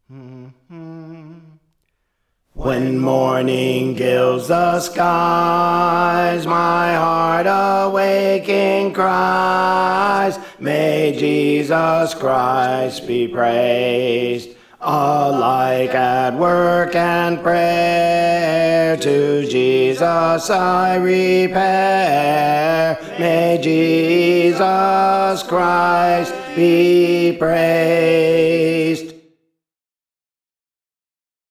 When morning gilds the skies, my heart awaking cries, may Jesus Christ be praised. Alike at work and prayer, to Jesus I repair. May Jesus Christ be praised.